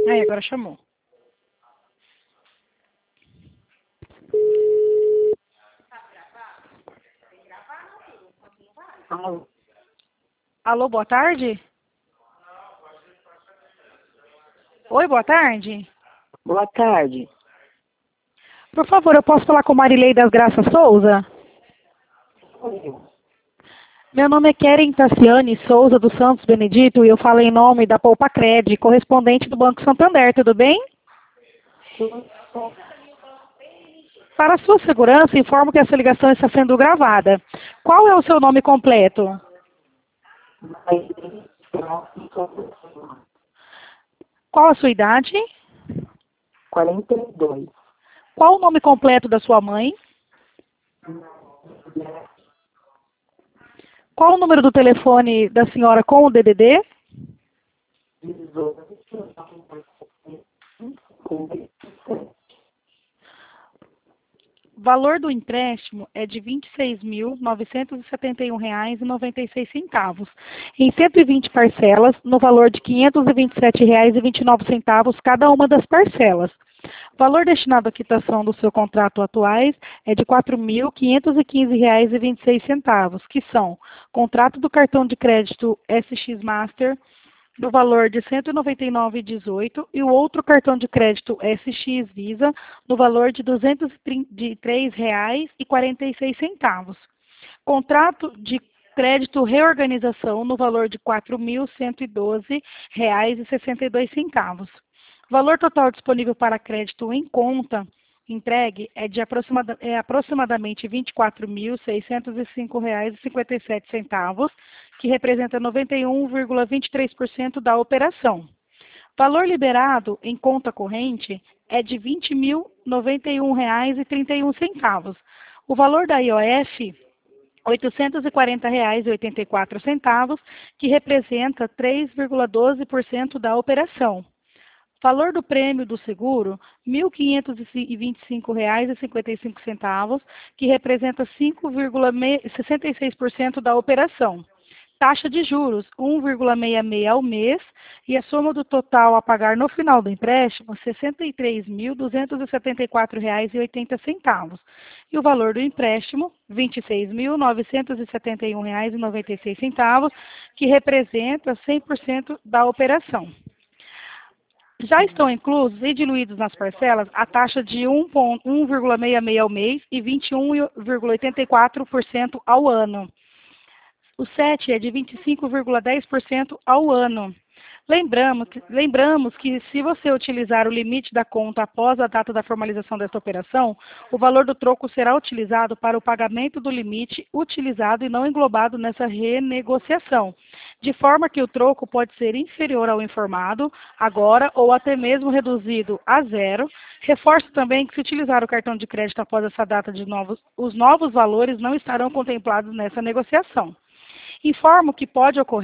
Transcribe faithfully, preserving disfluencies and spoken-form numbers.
Aí, agora chamou. Alô, Alô, boa tarde? Oi, boa tarde. boa tarde. Por favor, eu posso falar com Marilei das Graças Souza? Meu nome é Keren Tassiane Souza dos Santos Benedito e eu falo em nome da Poupa Cred, correspondente do Banco Santander, tudo bem? Para sua segurança, informo que essa ligação está sendo gravada. Qual é o seu nome completo? Qual a sua idade? quarenta e dois. Qual o nome completo da sua mãe? Qual o número do telefone da senhora com o D D D? O valor do empréstimo é de vinte e seis mil, novecentos e setenta e um reais e noventa e seis centavos, em cento e vinte parcelas, no valor de quinhentos e vinte e sete reais e vinte e nove centavos cada uma das parcelas. O valor destinado à quitação do seu contrato atuais é de quatro mil, quinhentos e quinze reais e vinte e seis centavos, que são contrato do cartão de crédito S X Master, no valor de cento e noventa e nove reais e dezoito centavos e o outro cartão de crédito S X Visa no valor de duzentos e três reais e quarenta e seis centavos. Contrato de crédito reorganização no valor de quatro mil cento e doze reais e sessenta e dois centavos. O valor total disponível para crédito em conta entregue é de aproximada, é aproximadamente vinte e quatro mil, seiscentos e cinco reais e cinquenta e sete centavos, que representa noventa e um vírgula vinte e três por cento da operação. Valor liberado em conta corrente é de vinte mil, noventa e um reais e trinta e um centavos. O valor da I O F, oitocentos e quarenta reais e oitenta e quatro centavos, que representa três vírgula doze por cento da operação. Valor do prêmio do seguro, mil quinhentos e vinte e cinco reais e cinquenta e cinco centavos, que representa cinco vírgula sessenta e seis por cento da operação. Taxa de juros, um vírgula sessenta e seis ao mês, e a soma do total a pagar no final do empréstimo, sessenta e três mil, duzentos e setenta e quatro reais e oitenta centavos. E o valor do empréstimo, vinte e seis mil, novecentos e setenta e um reais e noventa e seis centavos, que representa cem por cento da operação. Já estão inclusos e diluídos nas parcelas a taxa de um vírgula sessenta e seis ao mês e vinte e um vírgula oitenta e quatro por cento ao ano. O S E T é de vinte e cinco vírgula dez por cento ao ano. Lembramos que, lembramos que se você utilizar o limite da conta após a data da formalização desta operação, o valor do troco será utilizado para o pagamento do limite utilizado e não englobado nessa renegociação, de forma que o troco pode ser inferior ao informado agora ou até mesmo reduzido a zero. Reforço também que se utilizar o cartão de crédito após essa data, de novos, os novos valores não estarão contemplados nessa negociação. Informo que pode ocorrer